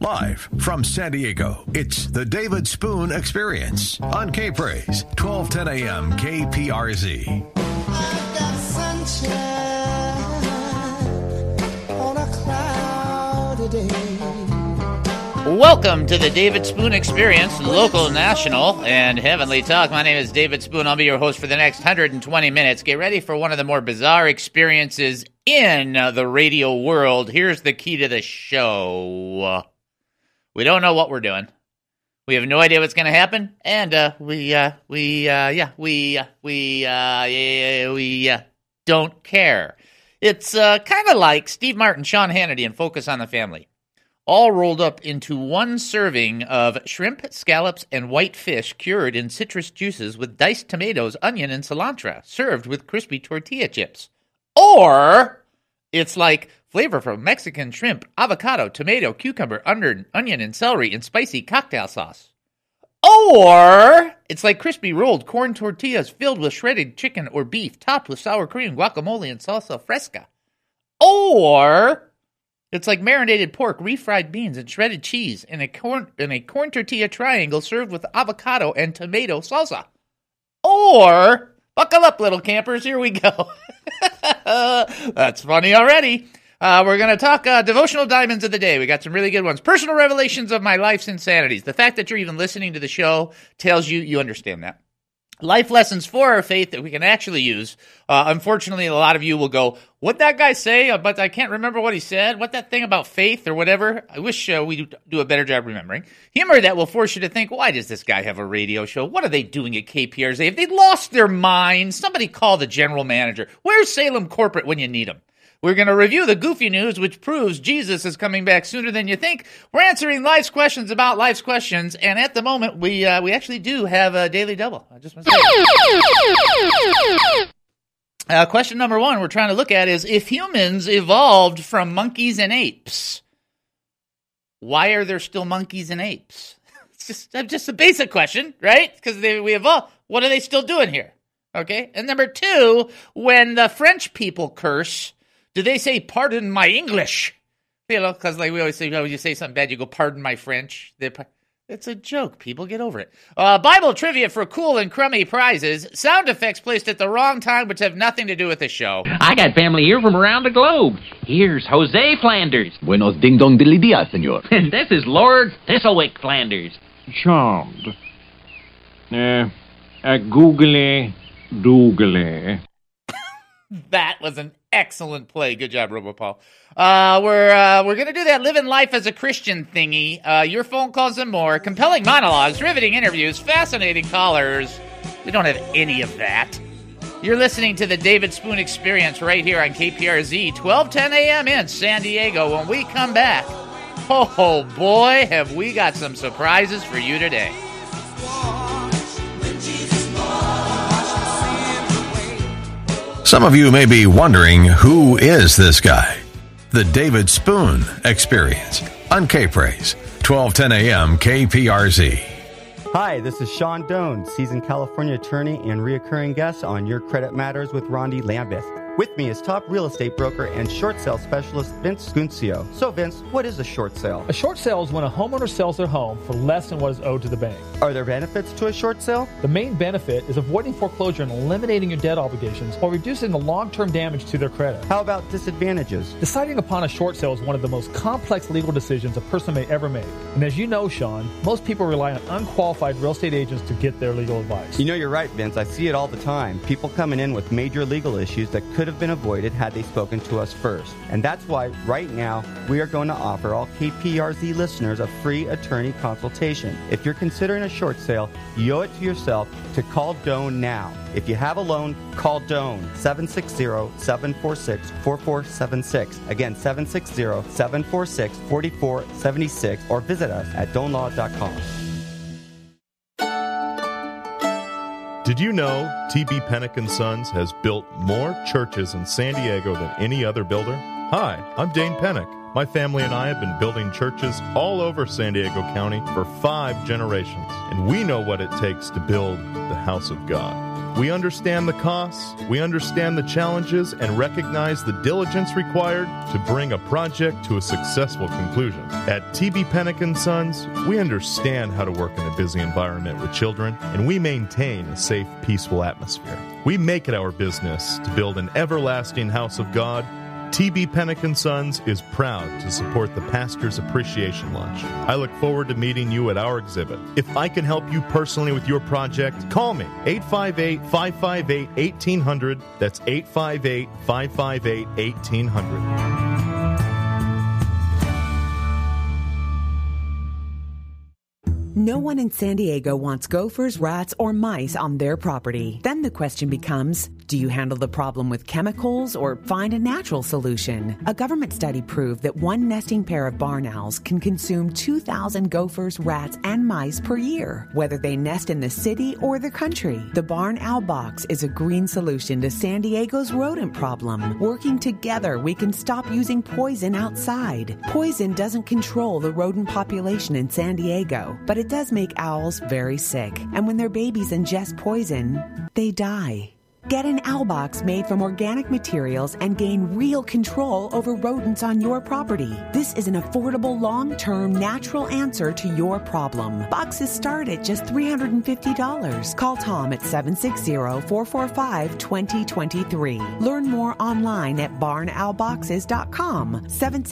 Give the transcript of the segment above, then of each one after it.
Live from San Diego, it's the David Spoon Experience on K-Praise, 1210 a.m. KPRZ. I've got sunshine on a cloudy day. Welcome to the David Spoon Experience, local, national, and heavenly talk. My name is David Spoon. I'll be your host for the next 120 minutes. Get ready for one of the more bizarre experiences in the radio world. Here's the key to the show. We don't know what we're doing. We have no idea what's going to happen, and we don't care. It's kind of like Steve Martin, Sean Hannity, and Focus on the Family, all rolled up into one serving of shrimp, scallops, and white fish cured in citrus juices with diced tomatoes, onion, and cilantro, served with crispy tortilla chips. Or it's like flavor from Mexican shrimp, avocado, tomato, cucumber, onion, and celery in spicy cocktail sauce. Or it's like crispy rolled corn tortillas filled with shredded chicken or beef, topped with sour cream, guacamole, and salsa fresca. Or it's like marinated pork, refried beans, and shredded cheese in a corn tortilla triangle served with avocado and tomato salsa. Or, buckle up, little campers, here we go. That's funny already. We're going to talk devotional diamonds of the day. We got some really good ones. Personal revelations of my life's insanities. The fact that you're even listening to the show tells you understand that. Life lessons for our faith that we can actually use. Unfortunately, a lot of you will go, what'd that guy say? But I can't remember what he said. What that thing about faith or whatever? I wish we do a better job remembering. Humor that will force you to think, why does this guy have a radio show? What are they doing at KPRZ? Have they lost their minds? Somebody call the general manager. Where's Salem Corporate when you need them? We're going to review the goofy news, which proves Jesus is coming back sooner than you think. We're answering life's questions about life's questions, and at the moment, we actually do have a daily double. I just want to say. Question number one we're trying to look at is, if humans evolved from monkeys and apes, why are there still monkeys and apes? It's just a basic question, right? Because we evolved. What are they still doing here? Okay. And number two, when the French people curse, do they say, pardon my English? You know, because like we always say, when you say something bad, you go, pardon my French. It's a joke. People get over it. Bible trivia for cool and crummy prizes. Sound effects placed at the wrong time, which have nothing to do with the show. I got family here from around the globe. Here's Jose Flanders. Buenos ding dong dilly dia, senor. And this is Lord Thistlewick Flanders. Charmed. Googly doogly. That was an excellent play. Good job, RoboPaul. We're going to do that living life as a Christian thingy. Your phone calls and more. Compelling monologues, riveting interviews, fascinating callers. We don't have any of that. You're listening to the David Spoon Experience right here on KPRZ, 1210 a.m. in San Diego. When we come back, oh boy, have we got some surprises for you today. Some of you may be wondering, who is this guy? The David Spoon Experience on K-Praise, 1210 a.m. KPRZ. Hi, this is Sean Doan, seasoned California attorney and reoccurring guest on Your Credit Matters with Rondi Lambeth. With me is top real estate broker and short sale specialist Vince Scuncio. So Vince, what is a short sale? A short sale is when a homeowner sells their home for less than what is owed to the bank. Are there benefits to a short sale? The main benefit is avoiding foreclosure and eliminating your debt obligations while reducing the long-term damage to their credit. How about disadvantages? Deciding upon a short sale is one of the most complex legal decisions a person may ever make. And as you know, Sean, most people rely on unqualified real estate agents to get their legal advice. You know, you're right, Vince. I see it all the time. People coming in with major legal issues that could have been avoided had they spoken to us first. And that's why right now we are going to offer all KPRZ listeners a free attorney consultation. If you're considering a short sale, you owe it to yourself to call Doan now. If you have a loan, call Doan, 760-746-4476. Again, 760-746-4476, or visit us at doanlaw.com. Did you know T.B. Pennick & Sons has built more churches in San Diego than any other builder? Hi, I'm Dane Pennick. My family and I have been building churches all over San Diego County for 5 generations, and we know what it takes to build the house of God. We understand the costs, we understand the challenges, and recognize the diligence required to bring a project to a successful conclusion. At TB Pennick & Sons, we understand how to work in a busy environment with children, and we maintain a safe, peaceful atmosphere. We make it our business to build an everlasting house of God. TB Pennick & Sons is proud to support the Pastor's Appreciation Lunch. I look forward to meeting you at our exhibit. If I can help you personally with your project, call me, 858-558-1800. That's 858-558-1800. No one in San Diego wants gophers, rats, or mice on their property. Then the question becomes, do you handle the problem with chemicals or find a natural solution? A government study proved that one nesting pair of barn owls can consume 2,000 gophers, rats, and mice per year, whether they nest in the city or the country. The Barn Owl Box is a green solution to San Diego's rodent problem. Working together, we can stop using poison outside. Poison doesn't control the rodent population in San Diego, but it does make owls very sick. And when their babies ingest poison, they die. Get an owl box made from organic materials and gain real control over rodents on your property. This is an affordable, long-term, natural answer to your problem. Boxes start at just $350. Call Tom at 760-445-2023. Learn more online at barnowlboxes.com.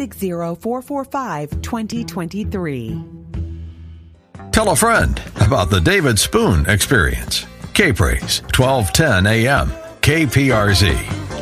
760-445-2023. Tell a friend about the David Spoon Experience. K-Praise, 1210 a.m., KPRZ.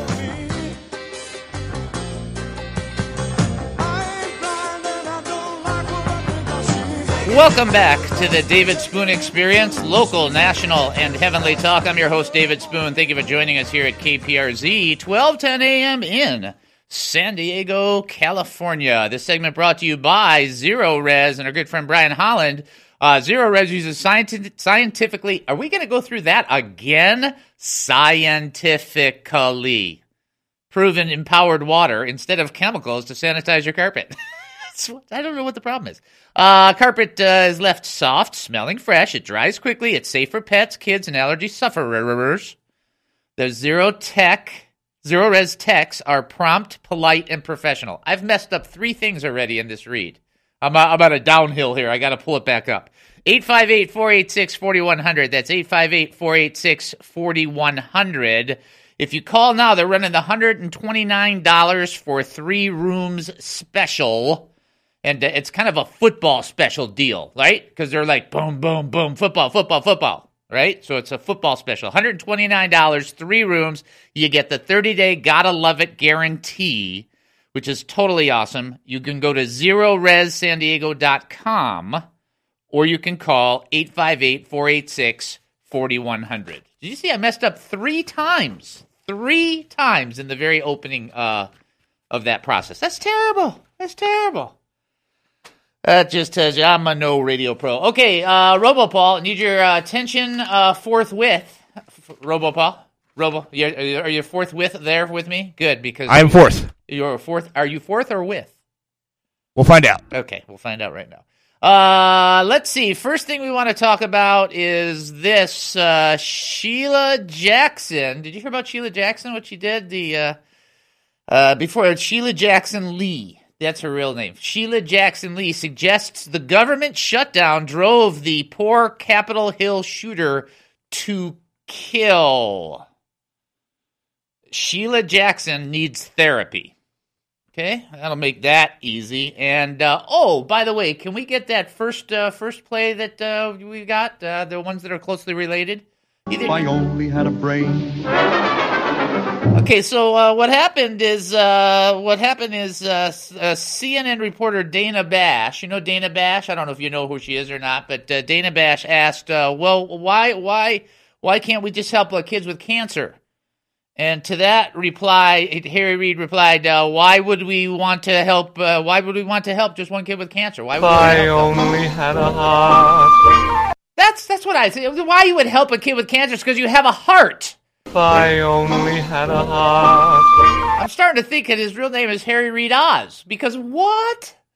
Welcome back to the David Spoon Experience, local, national, and heavenly talk. I'm your host, David Spoon. Thank you for joining us here at KPRZ, 1210 a.m. in San Diego, California. This segment brought to you by Zero Res and our good friend Brian Holland. Zero Res uses scientifically, are we going to go through that again? Scientifically proven empowered water instead of chemicals to sanitize your carpet. I don't know what the problem is. Carpet is left soft, smelling fresh. It dries quickly. It's safe for pets, kids, and allergy sufferers. The Zero Res techs are prompt, polite, and professional. I've messed up 3 things already in this read. I'm at a downhill here. I got to pull it back up. 858-486-4100. That's 858-486-4100. If you call now, they're running the $129 for 3 rooms special. And it's kind of a football special deal, right? Because they're like, boom, boom, boom, football, right? So it's a football special. $129, 3 rooms. You get the 30-day gotta love it guarantee, which is totally awesome. You can go to ZeroResSanDiego.com or you can call 858-486-4100. Did you see I messed up 3 times? 3 times in the very opening of that process. That's terrible. That just tells you I'm a no radio pro. Okay, RoboPaul, I need your attention forthwith. RoboPaul. Are you forthwith there with me? Good, because I am fourth. You're fourth. Are you fourth or with? We'll find out. Okay, we'll find out right now. Let's see. First thing we want to talk about is this Sheila Jackson. Did you hear about Sheila Jackson? What she did before Sheila Jackson Lee. That's her real name. Sheila Jackson Lee suggests the government shutdown drove the poor Capitol Hill shooter to kill. Sheila Jackson needs therapy. Okay, that'll make that easy. And, by the way, can we get that first play that we got? The ones that are closely related? If I only had a brain. Okay, so what happened is CNN reporter Dana Bash. You know Dana Bash? I don't know if you know who she is or not, but Dana Bash asked, why can't we just help kids with cancer? And to that reply, Harry Reid replied, why would we want to help just one kid with cancer? Why would I only had a heart. That's what I say. Why you would help a kid with cancer is because you have a heart. If I only had a heart. I'm starting to think that his real name is Harry Reid Oz. Because what?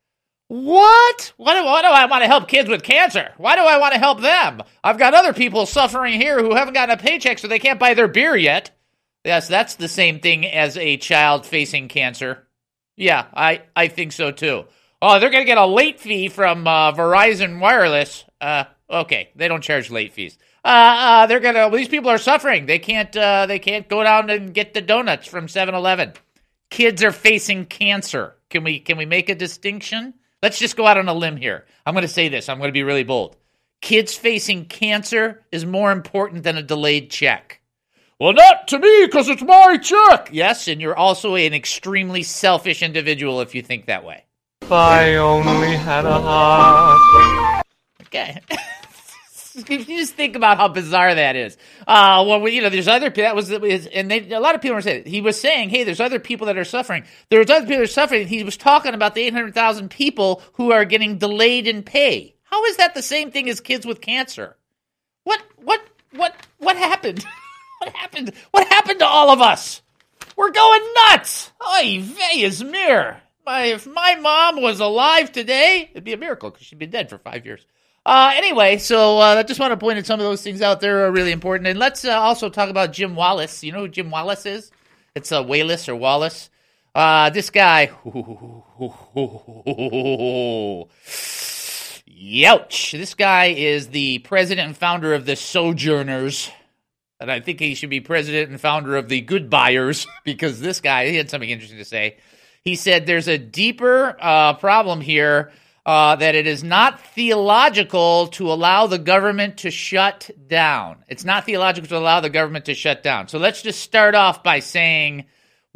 What? Why do I want to help kids with cancer? Why do I want to help them? I've got other people suffering here who haven't gotten a paycheck, so they can't buy their beer yet. Yes, that's the same thing as a child facing cancer. Yeah, I think so too. Oh, they're going to get a late fee from Verizon Wireless. Okay, they don't charge late fees. These people are suffering. They can't go down and get the donuts from 7-Eleven. Kids are facing cancer. Can we make a distinction? Let's just go out on a limb here. I'm going to say this. I'm going to be really bold. Kids facing cancer is more important than a delayed check. Well, not to me, because it's my check. Yes, and you're also an extremely selfish individual if you think that way. If I only had a heart. Okay. You just think about how bizarre that is. There's other people a lot of people are saying he was saying, hey, there's other people that are suffering. There's other people that are suffering. He was talking about the 800,000 people who are getting delayed in pay. How is that the same thing as kids with cancer? What happened? What happened to all of us? We're going nuts. Oy vey Izmir. If my mom was alive today, it'd be a miracle because she'd been dead for 5 years. Anyway, so I just want to point at some of those things out there are really important. And let's also talk about Jim Wallace. You know who Jim Wallace is? It's Wallace or Wallace. This guy. Youch. This guy is the president and founder of the Sojourners. And I think he should be president and founder of the Goodbuyers because this guy, he had something interesting to say. He said there's a deeper problem here. That it is not theological to allow the government to shut down. It's not theological to allow the government to shut down. So let's just start off by saying,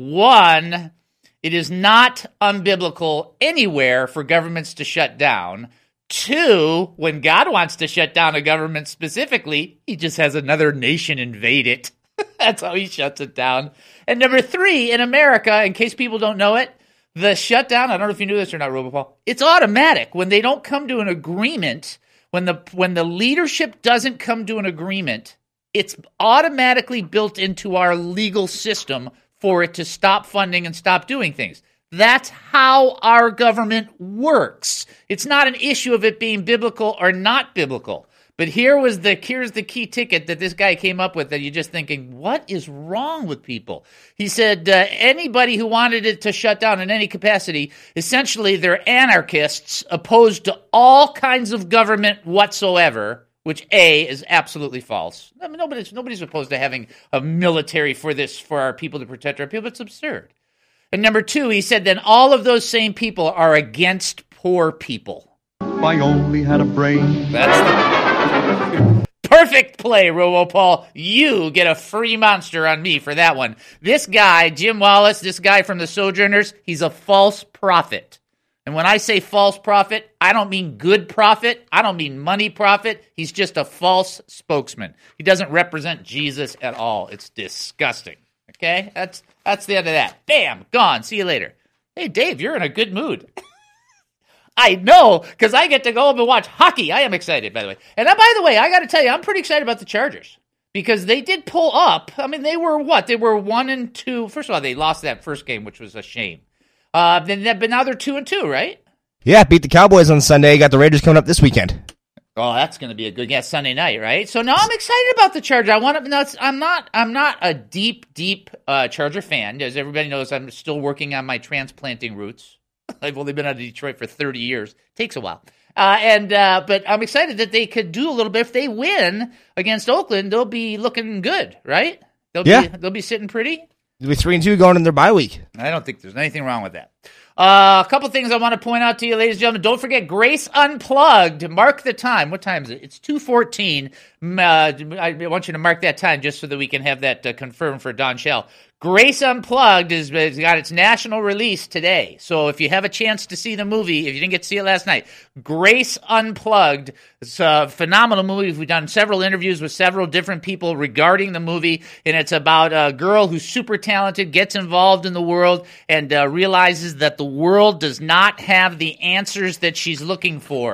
one, it is not unbiblical anywhere for governments to shut down. Two, when God wants to shut down a government specifically, he just has another nation invade it. That's how he shuts it down. And number three, in America, in case people don't know it, the shutdown, I don't know if you knew this or not, Robopol, it's automatic. When they don't come to an agreement, when the leadership doesn't come to an agreement, it's automatically built into our legal system for it to stop funding and stop doing things. That's how our government works. It's not an issue of it being biblical or not biblical. But here's the key ticket that this guy came up with that you're just thinking, what is wrong with people? He said anybody who wanted it to shut down in any capacity, essentially they're anarchists opposed to all kinds of government whatsoever, which A, is absolutely false. I mean, nobody's opposed to having a military for our people to protect our people. It's absurd. And number two, he said then all of those same people are against poor people. If I only had a brain. That's the perfect play, Robopol. You get a free monster on me for that one. This guy, Jim Wallace, this guy from the Sojourners, he's a false prophet. And when I say false prophet, I don't mean good prophet. I don't mean money prophet. He's just a false spokesman. He doesn't represent Jesus at all. It's disgusting. Okay? That's the end of that. Bam! Gone. See you later. Hey, Dave, you're in a good mood. I know, because I get to go home and watch hockey. I am excited, by the way. And by the way, I got to tell you, I'm pretty excited about the Chargers because they did pull up. I mean, they were what? They were 1-2. First of all, they lost that first game, which was a shame. But now they're 2-2, right? Yeah, beat the Cowboys on Sunday. Got the Raiders coming up this weekend. Oh, that's going to be a good Sunday night, right? So now I'm excited about the Chargers. I'm not a deep Charger fan. As everybody knows, I'm still working on my transplanting roots. I've only been out of Detroit for 30 years. Takes a while. But I'm excited that they could do a little bit. If they win against Oakland, they'll be looking good, right? They'll be sitting pretty. They'll be 3-2 going in their bye week. I don't think there's anything wrong with that. A couple things I want to point out to you, ladies and gentlemen. Don't forget Grace Unplugged. Mark the time. What time is it? It's 2:14. I want you to mark that time just so that we can have that confirmed for Don Shell. Grace Unplugged has got its national release today. So if you have a chance to see the movie, if you didn't get to see it last night, Grace Unplugged. It's a phenomenal movie. We've done several interviews with several different people regarding the movie, and it's about a girl who's super talented, gets involved in the world, and realizes that the world does not have the answers that she's looking for.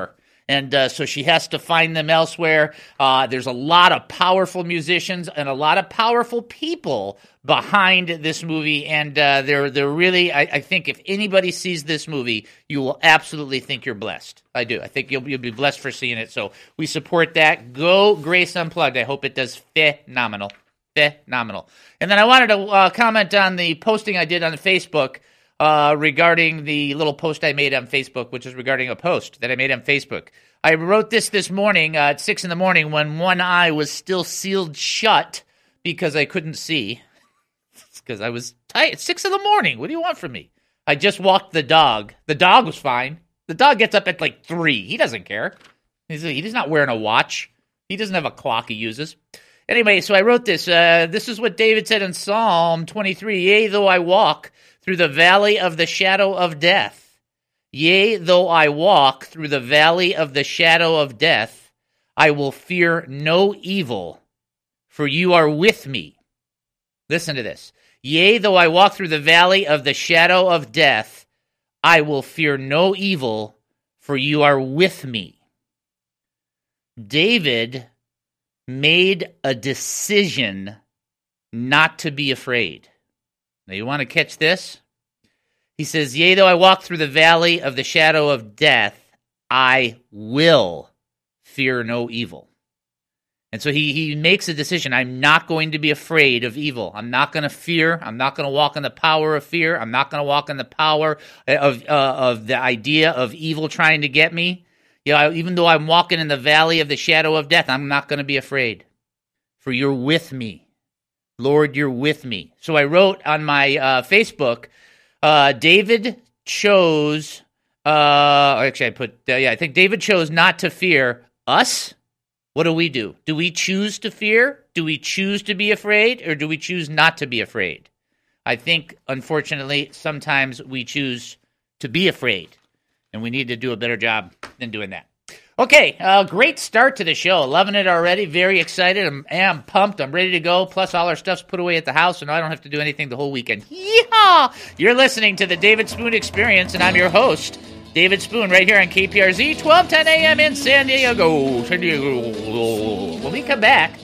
And so she has to find them elsewhere. There's a lot of powerful musicians and a lot of powerful people behind this movie. And they're really, I think if anybody sees this movie, you will absolutely think you're blessed. I do. I think you'll be blessed for seeing it. So we support that. Go Grace Unplugged. I hope it does phenomenal. Phenomenal. And then I wanted to comment on the posting I did on Facebook regarding the little post I made on Facebook, which is regarding a post that I made on Facebook. I wrote this morning at 6 in the morning when one eye was still sealed shut because I couldn't see. Because I was tired. It's 6 in the morning. What do you want from me? I just walked the dog. The dog was fine. The dog gets up at like 3. He doesn't care. He's not wearing a watch. He doesn't have a clock he uses. Anyway, so I wrote this. This is what David said in Psalm 23. Yea, though I walk through the valley of the shadow of death. Yea, though I walk through the valley of the shadow of death, I will fear no evil, for you are with me. Listen to this. Yea, though I walk through the valley of the shadow of death, I will fear no evil, for you are with me. David made a decision not to be afraid. Now, you want to catch this? He says, yea, though I walk through the valley of the shadow of death, I will fear no evil. And so he makes a decision. I'm not going to be afraid of evil. I'm not going to fear. I'm not going to walk in the power of fear. I'm not going to walk in the power of the idea of evil trying to get me. Even though I'm walking in the valley of the shadow of death, I'm not going to be afraid. For you're with me. Lord, you're with me. So I wrote on my Facebook, David chose, I think David chose not to fear us. What do? Do we choose to fear? Do we choose to be afraid? Or do we choose not to be afraid? I think, unfortunately, sometimes we choose to be afraid. And we need to do a better job than doing that. Okay, great start to the show. Loving it already. Very excited. I'm pumped. I'm ready to go. Plus, all our stuff's put away at the house, and I don't have to do anything the whole weekend. Yeehaw! You're listening to the David Spoon Experience, and I'm your host, David Spoon, right here on KPRZ, 1210 a.m. in San Diego. When we come back,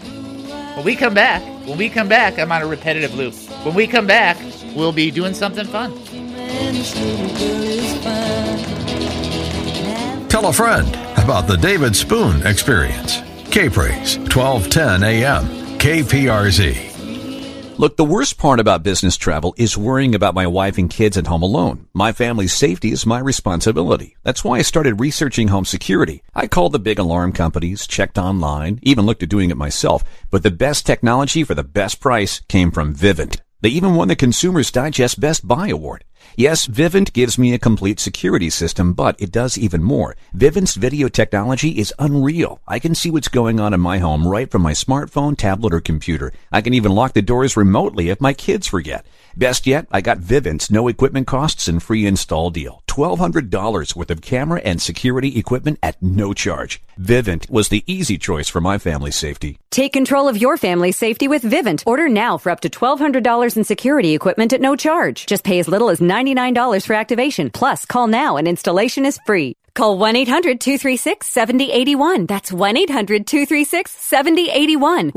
I'm on a repetitive loop. When we come back, we'll be doing something fun. Tell a friend about the David Spoon Experience. K-Praise, 1210 a.m. KPRZ. Look, the worst part about business travel is worrying about my wife and kids at home alone. My family's safety is my responsibility. That's why I started researching home security. I called the big alarm companies, checked online, even looked at doing it myself. But the best technology for the best price came from Vivint. They even won the Consumer's Digest Best Buy Award. Yes, Vivint gives me a complete security system, but it does even more. Vivint's video technology is unreal. I can see what's going on in my home right from my smartphone, tablet, or computer. I can even lock the doors remotely if my kids forget. Best yet, I got Vivint's no equipment costs and free install deal. $1,200 worth of camera and security equipment at no charge. Vivint was the easy choice for my family's safety. Take control of your family's safety with Vivint. Order now for up to $1,200 in security equipment at no charge. Just pay as little as $99 for activation. Plus, call now and installation is free. Call 1-800-236-7081. That's 1-800-236-7081.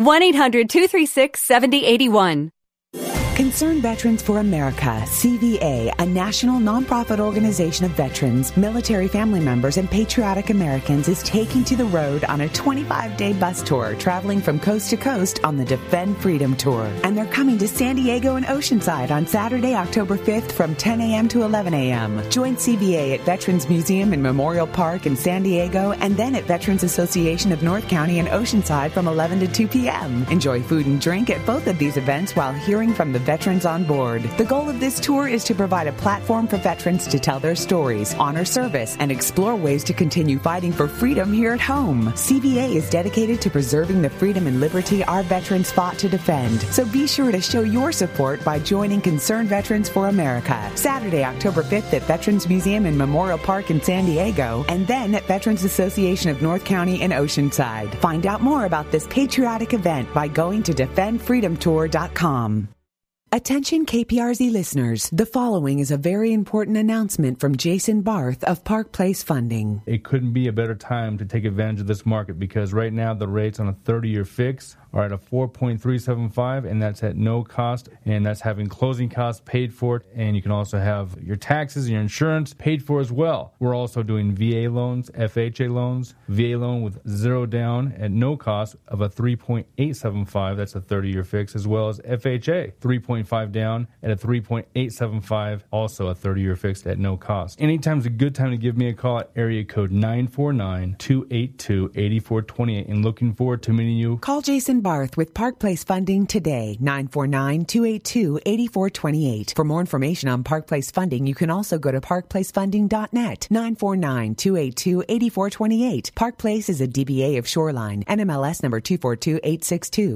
1-800-236-7081. Concerned Veterans for America, CVA, a national nonprofit organization of veterans, military family members, and patriotic Americans, is taking to the road on a 25-day bus tour traveling from coast to coast on the Defend Freedom Tour. And they're coming to San Diego and Oceanside on Saturday, October 5th from 10 a.m. to 11 a.m. Join CVA at Veterans Museum and Memorial Park in San Diego and then at Veterans Association of North County and Oceanside from 11 to 2 p.m. Enjoy food and drink at both of these events while hearing from the veterans on board. The goal of this tour is to provide a platform for veterans to tell their stories, honor service, and explore ways to continue fighting for freedom here at home. CVA is dedicated to preserving the freedom and liberty our veterans fought to defend. So be sure to show your support by joining Concerned Veterans for America. Saturday, October 5th at Veterans Museum and Memorial Park in San Diego, and then at Veterans Association of North County and Oceanside. Find out more about this patriotic event by going to defendfreedomtour.com. Attention KPRZ listeners, the following is a very important announcement from Jason Barth of Park Place Funding. It couldn't be a better time to take advantage of this market because right now the rates on a 30-year fix are at a 4.375, and that's at no cost, and that's having closing costs paid for it, and you can also have your taxes and your insurance paid for as well. We're also doing VA loans, FHA loans, VA loan with zero down at no cost of a 3.875, that's a 30-year fix, as well as FHA, 3.5 down at a 3.875, also a 30-year fix at no cost. Anytime's a good time to give me a call at area code 949-282-8428, and looking forward to meeting you. Call Jason Barth with Park Place Funding today, 949-282-8428. For more information on Park Place Funding, you can also go to parkplacefunding.net, 949-282-8428. Park Place is a DBA of Shoreline, NMLS number 242862,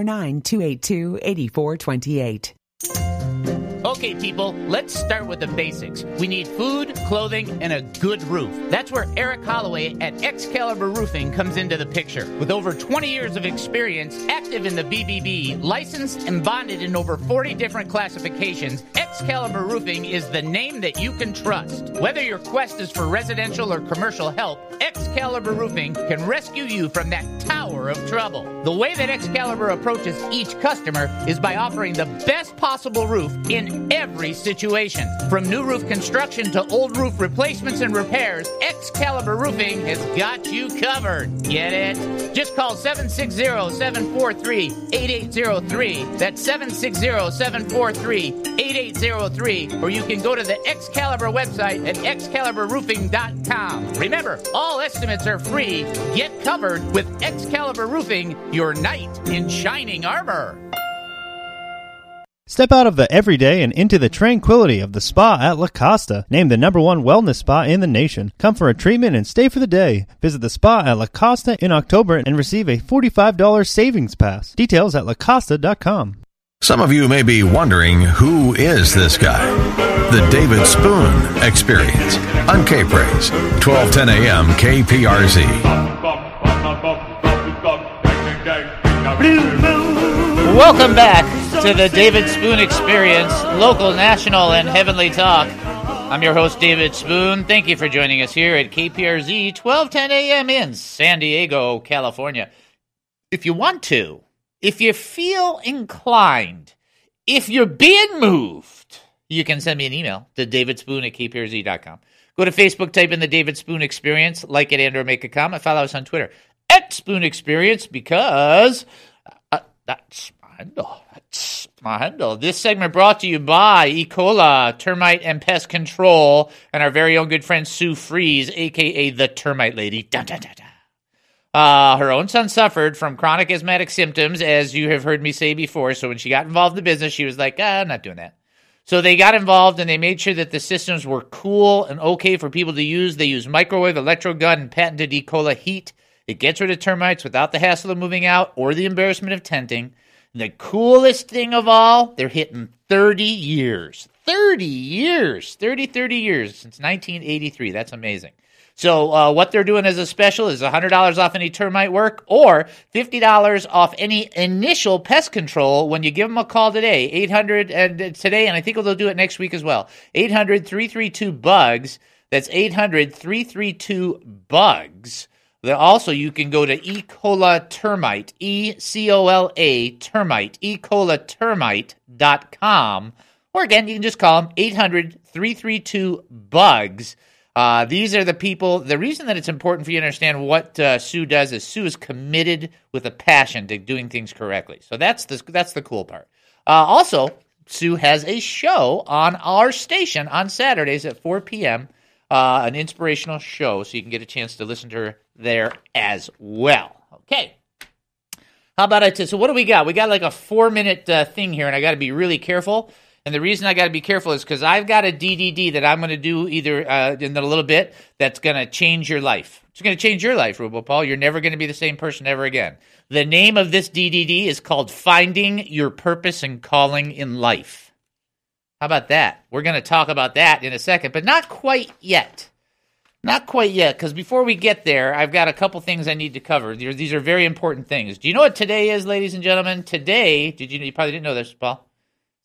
949-282-8428. Okay, people, let's start with the basics. We need food, clothing, and a good roof. That's where Eric Holloway at Excalibur Roofing comes into the picture. With over 20 years of experience, active in the BBB, licensed and bonded in over 40 different classifications, Excalibur Roofing is the name that you can trust. Whether your quest is for residential or commercial help, Excalibur Roofing can rescue you from that tower of trouble. The way that Excalibur approaches each customer is by offering the best possible roof in every situation. From new roof construction to old roof replacements and repairs, Excalibur Roofing has got you covered. Get it? Just call 760-743-8803. That's 760-743-8803. Or you can go to the Excalibur website at excaliburroofing.com. Remember, all estimates are free. Get covered with Excalibur Roofing, your knight in shining armor. Step out of the everyday and into the tranquility of the spa at La Costa, named the #1 wellness spa in the nation. Come for a treatment and stay for the day. Visit the spa at La Costa in October and receive a $45 savings pass. Details at lacosta.com. Some of you may be wondering, who is this guy? The David Spoon Experience on K-Praise, 1210 AM KPRZ. Welcome back to the David Spoon Experience, local, national, and heavenly talk. I'm your host, David Spoon. Thank you for joining us here at KPRZ, 1210 AM in San Diego, California. If you want to, if you feel inclined, if you're being moved, you can send me an email to davidspoon@kprz.com. Go to Facebook, type in the David Spoon Experience, like it and or make a comment. Follow us on Twitter, @Spoon Experience, because that's my handle. This segment brought to you by Ecola, Termite and Pest Control, and our very own good friend Sue Freeze, a.k.a. the Termite Lady. Dun, dun, dun, dun. Her own son suffered from chronic asthmatic symptoms, as you have heard me say before, so when she got involved in the business, she was like, I'm not doing that. So they got involved, and they made sure that the systems were cool and okay for people to use. They use microwave, electrogun, and patented Ecola heat. It gets rid of termites without the hassle of moving out or the embarrassment of tenting. And the coolest thing of all, they're hitting 30 years. 30 years since 1983. That's amazing. So what they're doing as a special is $100 off any termite work or $50 off any initial pest control when you give them a call today. 800 and today, and I think they'll do it next week as well. 800-332-BUGS. That's 800-332-BUGS. Also, you can go to Ecola Termite, E-C-O-L-A Termite, EcolaTermite.com. Or again, you can just call them 800-332-BUGS. These are the people. The reason that it's important for you to understand what Sue does is Sue is committed with a passion to doing things correctly. So that's the cool part. Also, Sue has a show on our station on Saturdays at 4 p.m., an inspirational show, so you can get a chance to listen to her there as well. Okay. How about it? So what do we got? We got like a 4-minute thing here, and I got to be really careful. And the reason I got to be careful is because I've got a DDD that I'm going to do either in a little bit that's going to change your life. It's going to change your life, Rubo Paul. You're never going to be the same person ever again. The name of this DDD is called Finding Your Purpose and Calling in Life. How about that? We're going to talk about that in a second, but not quite yet. Not quite yet, because before we get there, I've got a couple things I need to cover. These are very important things. Do you know what today is, ladies and gentlemen? Today, you probably didn't know this, Paul.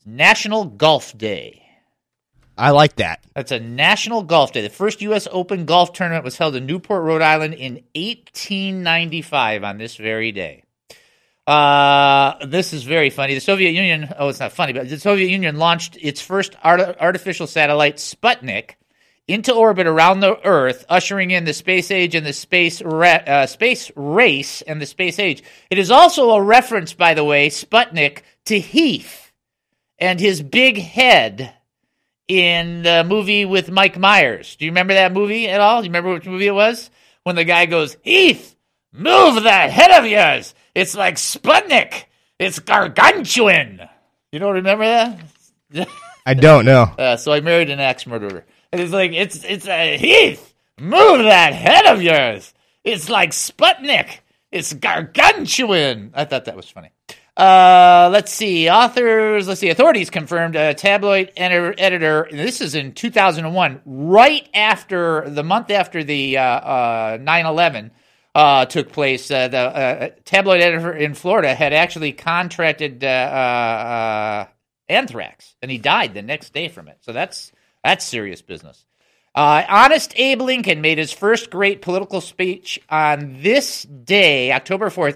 National Golf Day. I like that. That's a National Golf Day. The first U.S. Open golf tournament was held in Newport, Rhode Island in 1895 on this very day. This is very funny. The Soviet Union, it's not funny, but the Soviet Union launched its first artificial satellite, Sputnik, into orbit around the Earth, ushering in the space age and the space race and the space age. It is also a reference, by the way, Sputnik, to Heath and his big head in the movie with Mike Myers. Do you remember that movie at all? Do you remember which movie it was? When the guy goes, Heath, move that head of yours. It's like Sputnik. It's gargantuan. You don't remember that? I don't know. So I married an axe murderer. And it's like, it's Heath, move that head of yours. It's like Sputnik. It's gargantuan. I thought that was funny. Let's see. Authorities confirmed a tabloid editor, and this is in 2001, right after the month after the 9/11 took place. The tabloid editor in Florida had actually contracted anthrax, and he died the next day from it. So that's serious business. Honest Abe Lincoln made his first great political speech on this day, October 4th,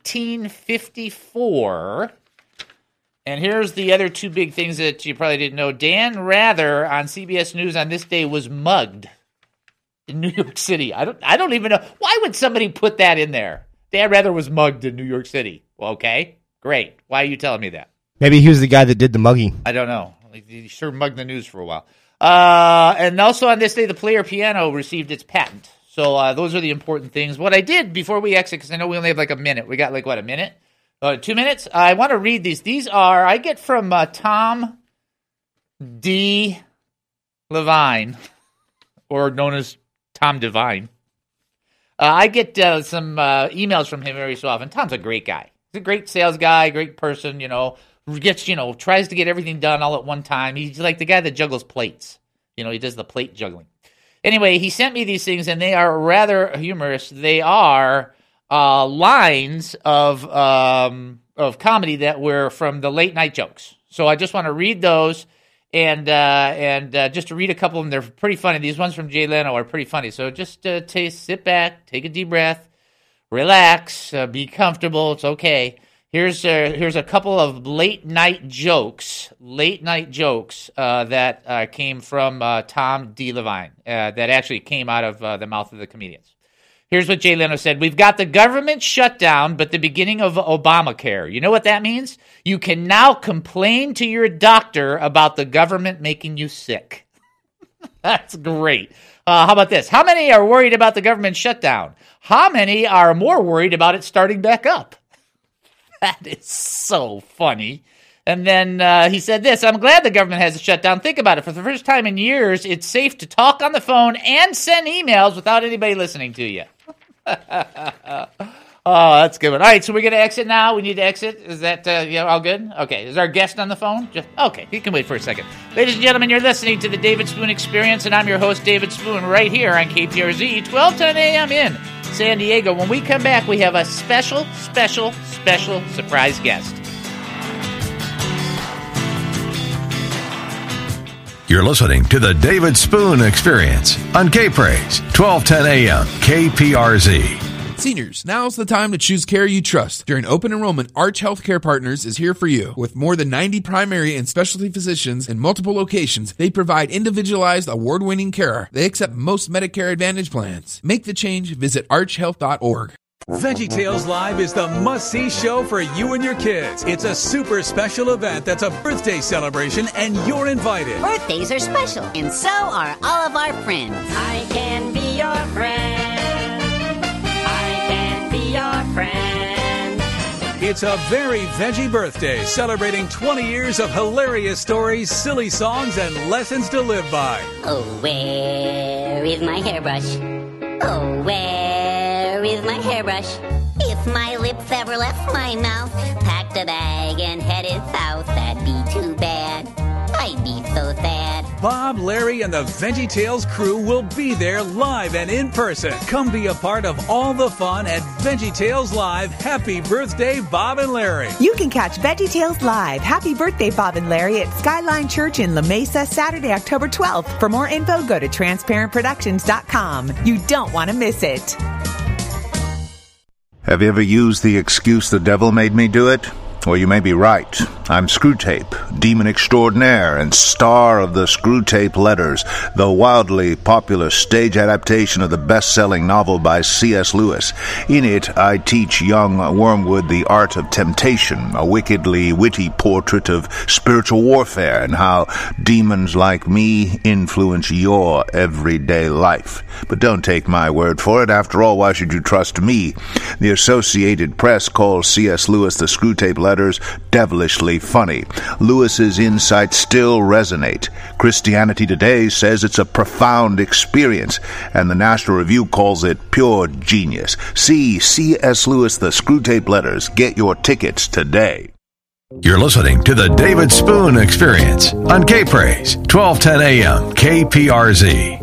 1854. And here's the other two big things that you probably didn't know. Dan Rather on CBS News on this day was mugged in New York City. I don't even know. Why would somebody put that in there? Dan Rather was mugged in New York City. Well, okay, great. Why are you telling me that? Maybe he was the guy that did the mugging. I don't know. He sure mugged the news for a while. And also on this day, the Player Piano received its patent. So those are the important things. What I did before we exit, because I know we only have like a minute. We got like, what, a minute? 2 minutes? I want to read these. These are, I get from Tom D. Levine, or known as Tom Devine. I get some emails from him every so often. Tom's a great guy. He's a great sales guy, great person, tries to get everything done all at one time. He's like the guy that juggles plates. He does the plate juggling. Anyway, he sent me these things, and they are rather humorous. They are lines of comedy that were from the late night jokes. So I just want to read those, and just to read a couple of them. They're pretty funny. These ones from Jay Leno are pretty funny. So just sit back, take a deep breath, relax, be comfortable. It's okay. Here's a couple of late night jokes that came from Tom D. Levine that actually came out of the mouth of the comedians. Here's what Jay Leno said. We've got the government shutdown, but the beginning of Obamacare. You know what that means? You can now complain to your doctor about the government making you sick. That's great. How about this? How many are worried about the government shutdown? How many are more worried about it starting back up? That is so funny. And then he said this, I'm glad the government has a shutdown. Think about it. For the first time in years, it's safe to talk on the phone and send emails without anybody listening to you. Oh, that's a good one. All right, so we're going to exit now. We need to exit. Is that all good? Okay. Is our guest on the phone? Okay, he can wait for a second. Ladies and gentlemen, you're listening to the David Spoon Experience, and I'm your host, David Spoon, right here on KPRZ, 1210 a.m. in San Diego. When we come back, we have a special surprise guest. You're listening to the David Spoon Experience on K-Praise, 1210 a.m. KPRZ. Seniors, now's the time to choose care you trust. During open enrollment, Arch Healthcare Partners is here for you. With more than 90 primary and specialty physicians in multiple locations, they provide individualized, award-winning care. They accept most Medicare Advantage plans. Make the change. Visit archhealth.org. VeggieTales Live is the must-see show for you and your kids. It's a super special event that's a birthday celebration, and you're invited. Birthdays are special, and so are all of our friends. I can be your friend. Your friend. It's a very veggie birthday, celebrating 20 years of hilarious stories, silly songs, and lessons to live by. Oh, where is my hairbrush? Oh, where is my hairbrush? If my lips ever left my mouth, packed a bag and headed south, that'd be too bad. I'd be so sad. Bob, Larry, and the VeggieTales crew will be there live and in person. Come be a part of all the fun at VeggieTales Live. Happy birthday, Bob and Larry. You can catch VeggieTales Live. Happy birthday, Bob and Larry at Skyline Church in La Mesa, Saturday, October 12th. For more info, go to transparentproductions.com. You don't want to miss it. Have you ever used the excuse the devil made me do it? Well, you may be right. I'm Screwtape, demon extraordinaire and star of the Screwtape Letters, the wildly popular stage adaptation of the best-selling novel by C.S. Lewis. In it, I teach young Wormwood the art of temptation, a wickedly witty portrait of spiritual warfare and how demons like me influence your everyday life. But don't take my word for it. After all, why should you trust me? The Associated Press calls C.S. Lewis the Screwtape Letters devilishly funny. Lewis's insights still resonate. Christianity Today says it's a profound experience, and the National Review calls it pure genius. See C.S. Lewis, The Screwtape Letters. Get your tickets today. You're listening to the David Spoon Experience on K-Praise, 1210 AM, KPRZ.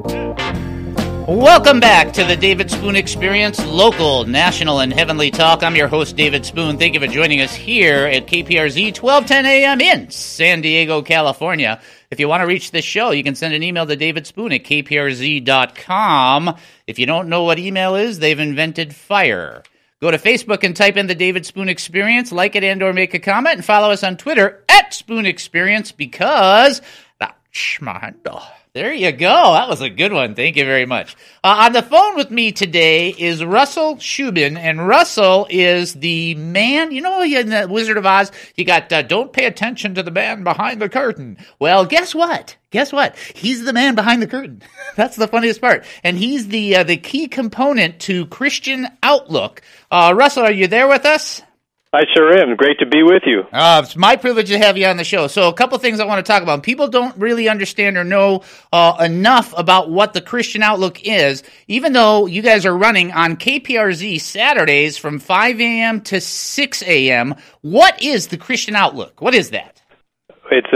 Welcome back to the David Spoon Experience, local, national, and heavenly talk. I'm your host, David Spoon. Thank you for joining us here at KPRZ 1210 AM in San Diego, California. If you want to reach this show, you can send an email to davidspoon at kprz.com. If you don't know what email is, they've invented fire. Go to Facebook and type in the David Spoon Experience, like it and or make a comment, and follow us on Twitter at Spoon Experience because that's my handle. There you go. That was a good one. Thank you very much. On the phone with me today is Russell Shubin, and Russell is the man, you know, in the Wizard of Oz, you got don't pay attention to the man behind the curtain. Well, guess what? Guess what? He's the man behind the curtain. That's the funniest part. And he's the key component to Christian Outlook. Russell, are you there with us? I sure am. Great to be with you. It's my privilege to have you on the show. So a couple things I want to talk about. People don't really understand or know enough about what the Christian Outlook is, even though you guys are running on KPRZ Saturdays from 5 a.m. to 6 a.m. What is the Christian Outlook? What is that? It's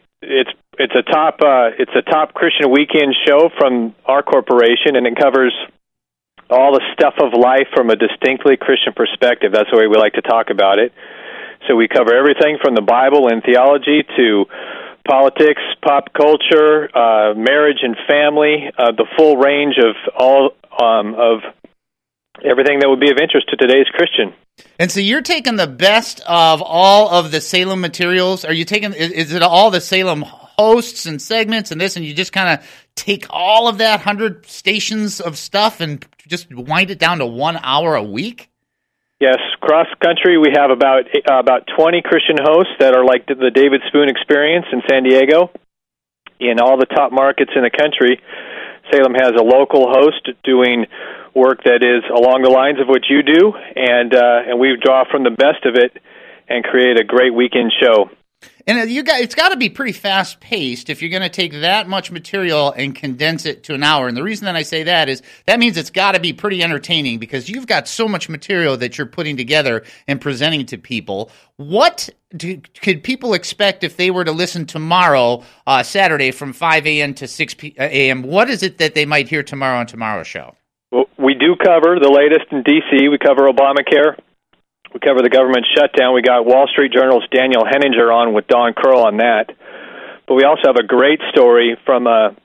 a top Christian weekend show from our corporation, and it covers all the stuff of life from a distinctly Christian perspective. That's the way we like to talk about it. So we cover everything from the Bible and theology to politics, pop culture, marriage and family, the full range of all of everything that would be of interest to today's Christian. And so you're taking the best of all of the Salem materials. Are you taking? Is it all the Salem hosts and segments and this, and you just kind of take all of that 100 stations of stuff and just wind it down to 1 hour a week? Yes, cross country we have about 20 Christian hosts that are like the David Spoon Experience in San Diego. In all the top markets in the country, Salem has a local host doing work that is along the lines of what you do, and we draw from the best of it and create a great weekend show. And it's got to be pretty fast-paced if you're going to take that much material and condense it to an hour. And the reason that I say that is that means it's got to be pretty entertaining because you've got so much material that you're putting together and presenting to people. What could people expect if they were to listen tomorrow, Saturday, from 5 a.m. to 6 a.m.? What is it that they might hear tomorrow on tomorrow's show? Well, we do cover the latest in D.C. We cover Obamacare. We cover the government shutdown. We got Wall Street Journal's Daniel Henninger on with Don Curl on that. But we also have a great story from the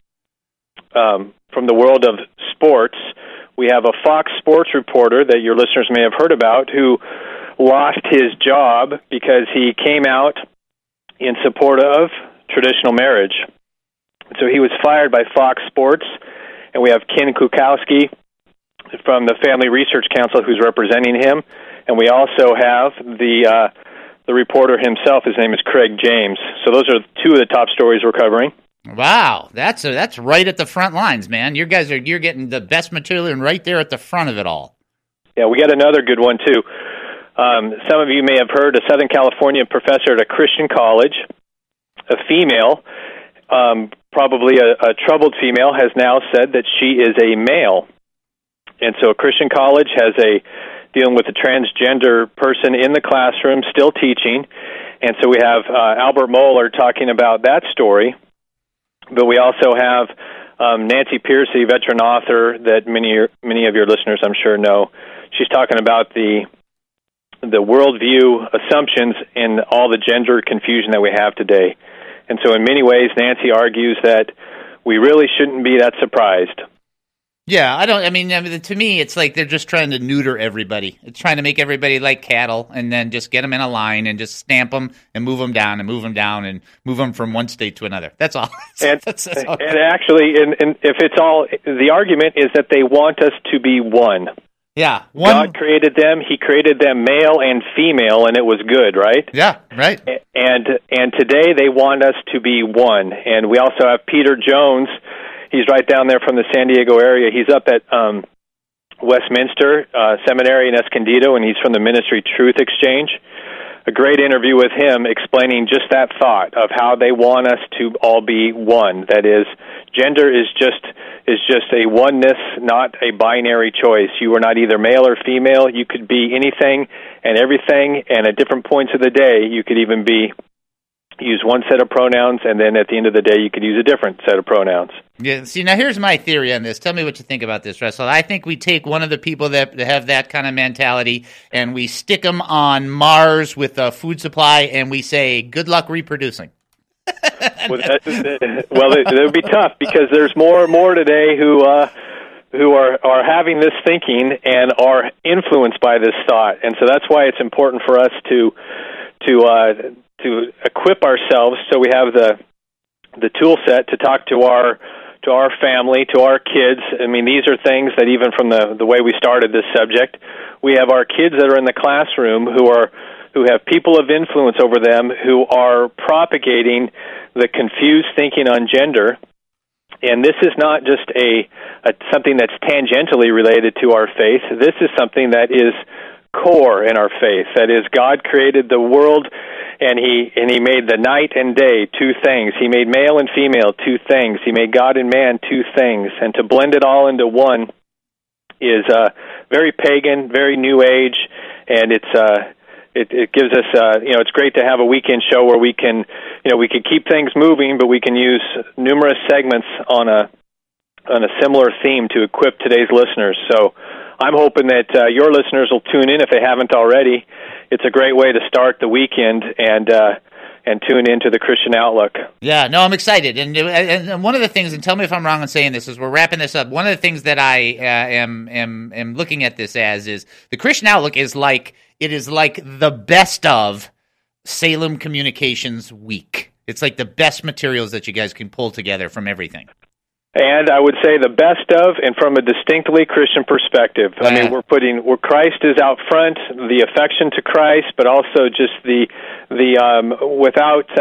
world of sports. We have a Fox Sports reporter that your listeners may have heard about who lost his job because he came out in support of traditional marriage. So he was fired by Fox Sports, and we have Ken Kukowski from the Family Research Council who's representing him. And we also have the reporter himself. His name is Craig James. So those are two of the top stories we're covering. Wow, that's right at the front lines, man. You're getting the best material and right there at the front of it all. Yeah, we got another good one too. Some of you may have heard a Southern California professor at a Christian college, a female, probably a troubled female, has now said that she is a male. And so a Christian college has dealing with a transgender person in the classroom, still teaching. And so we have Albert Mohler talking about that story. But we also have Nancy Pearcey, veteran author that many of your listeners, I'm sure, know. She's talking about the worldview assumptions and all the gender confusion that we have today. And so in many ways, Nancy argues that we really shouldn't be that surprised. Yeah, to me, it's like they're just trying to neuter everybody. It's trying to make everybody like cattle and then just get them in a line and just stamp them and move them down and move them down and move them from one state to another. That's all. That's all. And actually, if it's all, the argument is that they want us to be one. Yeah. God created them. He created them male and female, and it was good, right? Yeah, right. And today they want us to be one. And we also have Peter Jones. He's right down there from the San Diego area. He's up at Westminster Seminary in Escondido, and he's from the ministry Truth Exchange. A great interview with him explaining just that thought of how they want us to all be one. That is, gender is just a oneness, not a binary choice. You are not either male or female. You could be anything and everything, and at different points of the day, you could even use one set of pronouns, and then at the end of the day, you could use a different set of pronouns. Yeah. See, now here's my theory on this. Tell me what you think about this, Russell. I think we take one of the people that have that kind of mentality, and we stick them on Mars with a food supply, and we say, "Good luck reproducing." Well, it would be tough because there's more and more today who are having this thinking and are influenced by this thought, and so that's why it's important for us to equip ourselves so we have the tool set to talk to our family, to our kids. I mean, these are things that even from the way we started this subject, we have our kids that are in the classroom who have people of influence over them who are propagating the confused thinking on gender. And this is not just something that's tangentially related to our faith. This is something that is core in our faith. That is, God created the world, and He made the night and day, two things. He made male and female, two things. He made God and man, two things. And to blend it all into one is very pagan, very New Age, and it gives us it's great to have a weekend show where we can keep things moving, but we can use numerous segments on a similar theme to equip today's listeners. So I'm hoping that your listeners will tune in if they haven't already. It's a great way to start the weekend and tune into the Christian Outlook. Yeah, no, I'm excited. And one of the things, and tell me if I'm wrong in saying this, as we're wrapping this up, one of the things that I am looking at this as is the Christian Outlook is like the best of Salem Communications Week. It's like the best materials that you guys can pull together from everything. And I would say the best of, and from a distinctly Christian perspective. I mean, where Christ is out front, the affection to Christ, but also just without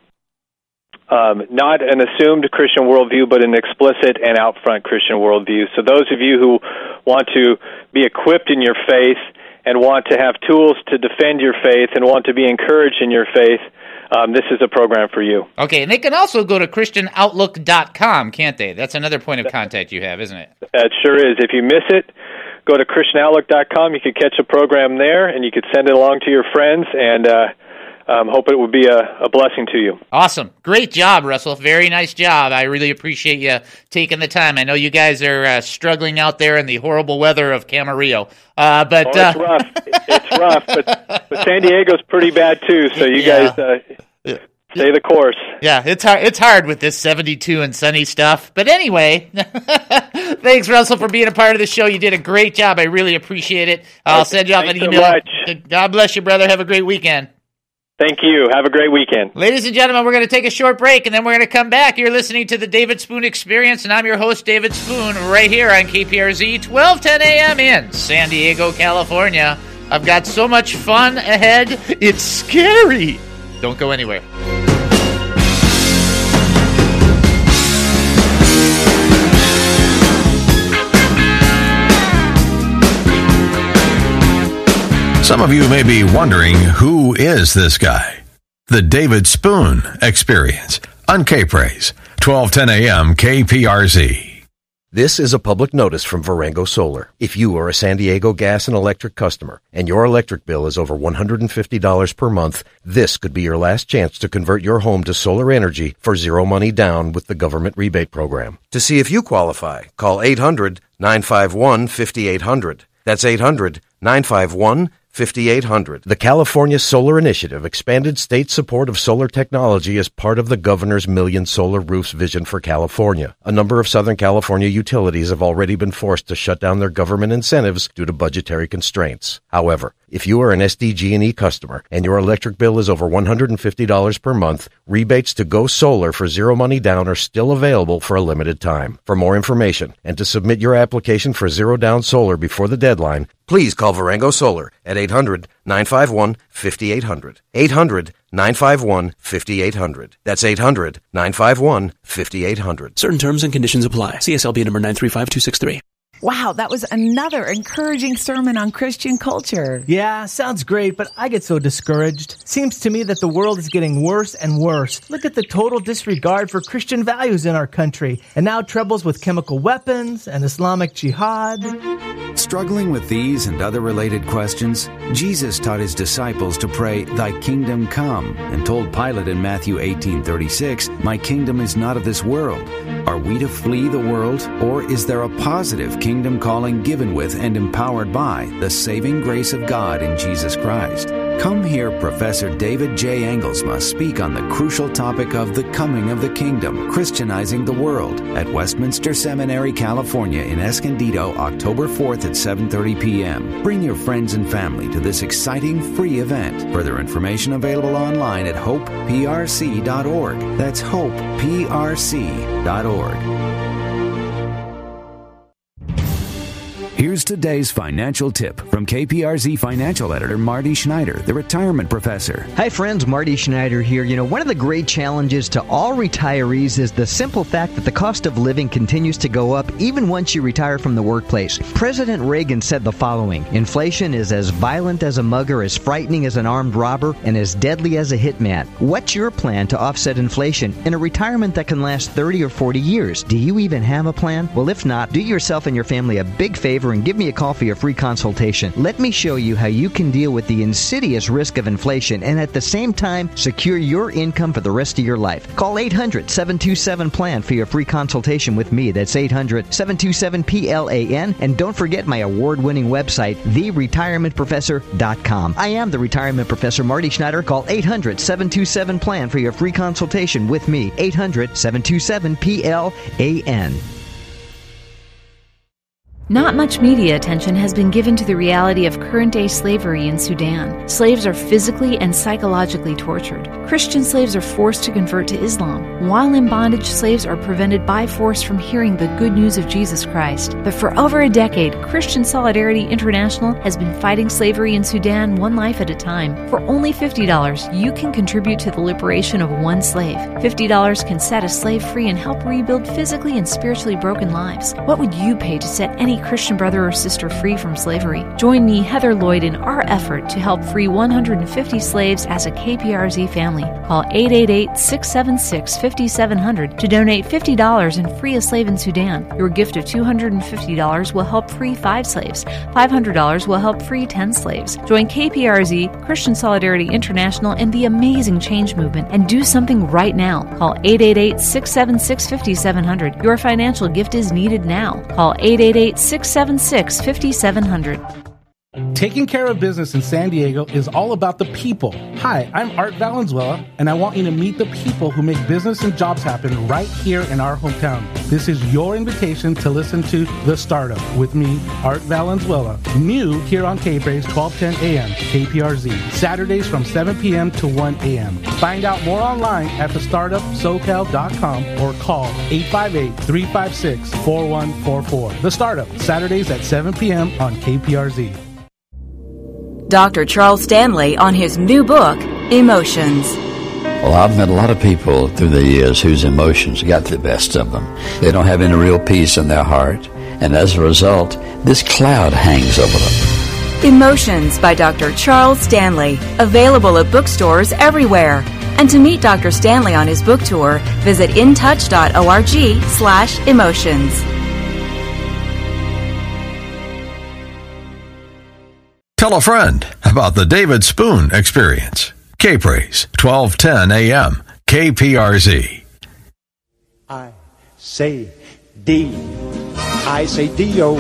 not an assumed Christian worldview, but an explicit and out front Christian worldview. So those of you who want to be equipped in your faith and want to have tools to defend your faith and want to be encouraged in your faith, this is a program for you. Okay, and they can also go to ChristianOutlook.com, can't they? That's another point of contact you have, isn't it? That sure is. If you miss it, go to ChristianOutlook.com. You could catch a program there, and you could send it along to your friends, and hope it would be a blessing to you. Awesome. Great job, Russell. Very nice job. I really appreciate you taking the time. I know you guys are struggling out there in the horrible weather of Camarillo. But it's rough. It's rough, but San Diego's pretty bad too. So you guys stay the course. Yeah, it's hard with this 72 and sunny stuff. But anyway, thanks, Russell, for being a part of the show. You did a great job. I really appreciate it. I'll send you off an email. So much. God bless you, brother. Have a great weekend. Thank you. Have a great weekend. Ladies and gentlemen, we're going to take a short break, and then we're going to come back. You're listening to the David Spoon Experience, and I'm your host, David Spoon, right here on KPRZ, 1210 a.m. in San Diego, California. I've got so much fun ahead, it's scary. Don't go anywhere. Some of you may be wondering, who is this guy? The David Spoon Experience on K-Praise, 1210 a.m. KPRZ. This is a public notice from Varango Solar. If you are a San Diego Gas and Electric customer and your electric bill is over $150 per month, this could be your last chance to convert your home to solar energy for zero money down with the government rebate program. To see if you qualify, call 800-951-5800. That's 800-951-5800. The California Solar Initiative expanded state support of solar technology as part of the governor's Million Solar Roofs vision for California. A number of Southern California utilities have already been forced to shut down their government incentives due to budgetary constraints. However, if you are an SDG&E customer and your electric bill is over $150 per month, rebates to go solar for zero money down are still available for a limited time. For more information and to submit your application for zero down solar before the deadline, please call Varango Solar at 800-951-5800. 800-951-5800. That's 800-951-5800. Certain terms and conditions apply. CSLB number 935263. Wow, that was another encouraging sermon on Christian culture. Yeah, sounds great, but I get so discouraged. Seems to me that the world is getting worse and worse. Look at the total disregard for Christian values in our country, and now troubles with chemical weapons and Islamic jihad. Struggling with these and other related questions, Jesus taught his disciples to pray, "Thy kingdom come," and told Pilate in Matthew 18:36, "My kingdom is not of this world." Are we to flee the world, or is there a positive kingdom calling given with and empowered by the saving grace of God in Jesus Christ? Come hear Professor David J. Engelsma speak on the crucial topic of the coming of the kingdom, Christianizing the world, at Westminster Seminary, California in Escondido, October 4th at 7:30 p.m. Bring your friends and family to this exciting free event. Further information available online at hopeprc.org. That's hopeprc.org. Here's today's financial tip from KPRZ financial editor Marty Schneider, the retirement professor. Hi friends, Marty Schneider here. You know, one of the great challenges to all retirees is the simple fact that the cost of living continues to go up even once you retire from the workplace. President Reagan said the following: "Inflation is as violent as a mugger, as frightening as an armed robber, and as deadly as a hitman." What's your plan to offset inflation in a retirement that can last 30 or 40 years? Do you even have a plan? Well, if not, do yourself and your family a big favor and give me a call for your free consultation. Let me show you how you can deal with the insidious risk of inflation and at the same time secure your income for the rest of your life. Call 800-727-PLAN for your free consultation with me. That's 800-727-PLAN. And don't forget my award-winning website, TheRetirementProfessor.com. I am the Retirement Professor, Marty Schneider. Call 800-727-PLAN for your free consultation with me. 800-727-PLAN. Not much media attention has been given to the reality of current-day slavery in Sudan. Slaves are physically and psychologically tortured. Christian slaves are forced to convert to Islam. While in bondage, slaves are prevented by force from hearing the good news of Jesus Christ. But for over a decade, Christian Solidarity International has been fighting slavery in Sudan one life at a time. For only $50, you can contribute to the liberation of one slave. $50 can set a slave free and help rebuild physically and spiritually broken lives. What would you pay to set any Christian brother or sister free from slavery? Join me, Heather Lloyd, in our effort to help free 150 slaves as a KPRZ family. Call 888-676-5700 to donate $50 and free a slave in Sudan. Your gift of $250 will help free 5 slaves. $500 will help free 10 slaves. Join KPRZ, Christian Solidarity International, and the amazing change movement and do something right now. Call 888-676-5700. Your financial gift is needed now. Call 888-676-5700. Taking care of business in San Diego is all about the people. Hi, I'm Art Valenzuela, and I want you to meet the people who make business and jobs happen right here in our hometown. This is your invitation to listen to The Startup with me, Art Valenzuela, new here on K-Braze 1210 AM, KPRZ, Saturdays from 7 p.m. to 1 a.m. Find out more online at thestartupsocal.com or call 858-356-4144. The Startup, Saturdays at 7 p.m. on KPRZ. Dr. Charles Stanley on his new book, Emotions. Well, I've met a lot of people through the years whose emotions got the best of them. They don't have any real peace in their heart, and as a result, this cloud hangs over them. Emotions by Dr. Charles Stanley, available at bookstores everywhere. And to meet Dr. Stanley on his book tour, visit intouch.org/emotions. Tell a friend about the David Spoon Experience. K-Praise, 1210 a.m., KPRZ. I say D. I say D-O.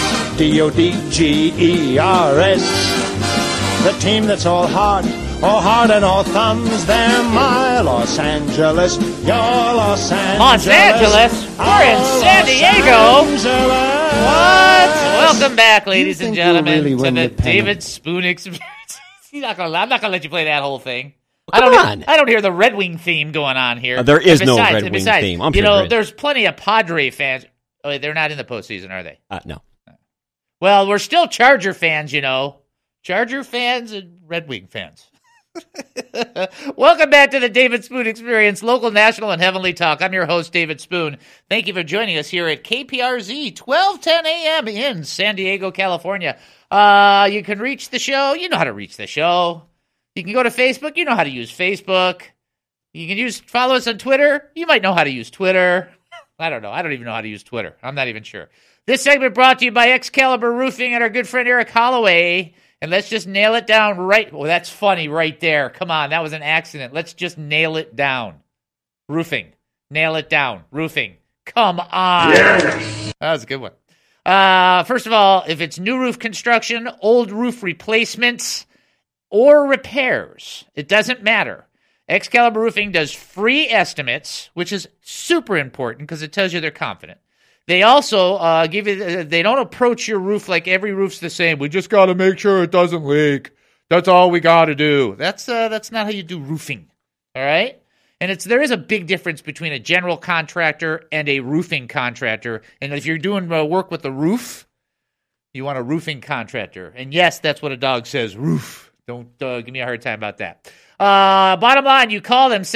D-O-D-G-E-R-S. The team that's all heart and all thumbs. They're my Los Angeles. Your Los Angeles. Los Angeles? We're in San Diego. What? Welcome back, ladies and gentlemen, to the David Spoon Experience. I'm not gonna let you play that whole thing. I don't hear the Red Wing theme going on here. There is no Red Wing theme. I'm sure there's plenty of Padre fans. Oh, they're not in the postseason, are they? No. Well, we're still Charger fans, Charger fans and Red Wing fans. Welcome back to the David Spoon Experience, local, national, and heavenly talk. I'm your host, David Spoon. Thank you for joining us here at KPRZ, 1210 a.m. in San Diego, California. You can reach the show. You know how to reach the show. You can go to Facebook. You know how to use Facebook. You can follow us on Twitter. You might know how to use Twitter. I don't know. I don't even know how to use Twitter. I'm not even sure. This segment brought to you by Excalibur Roofing and our good friend Eric Holloway. And let's just nail it down right. Well, that's funny right there. Come on, that was an accident. Let's just nail it down. Roofing. Nail it down. Roofing. Come on. Yes. That was a good one. First of all, if it's new roof construction, old roof replacements, or repairs, it doesn't matter. Excalibur Roofing does free estimates, which is super important because it tells you they're confident. They also they don't approach your roof like every roof's the same. We just got to make sure it doesn't leak. That's all we got to do. That's not how you do roofing. All right? And there is a big difference between a general contractor and a roofing contractor. And if you're doing work with the roof, you want a roofing contractor. And yes, that's what a dog says, roof. Don't give me a hard time about that. Bottom line, you call them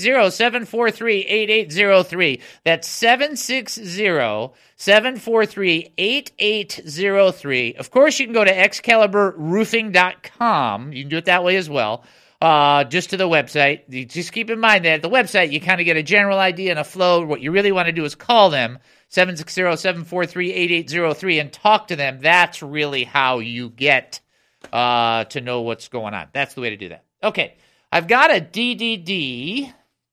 760-743-8803. That's 760-743-8803. Of course, you can go to excaliburroofing.com. You can do it that way as well. Just to the website. You just keep in mind that at the website, you kind of get a general idea and a flow. What you really want to do is call them, 760-743-8803, and talk to them. That's really how you get to know what's going on. That's the way to do that. Okay. I've got a DDD